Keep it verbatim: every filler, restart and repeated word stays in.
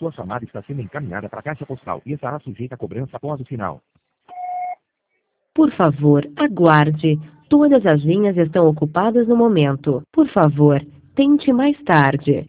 Sua chamada está sendo encaminhada para a caixa postal e estará sujeita a cobrança após o sinal. Por favor, aguarde. Todas as linhas estão ocupadas no momento. Por favor, tente mais tarde.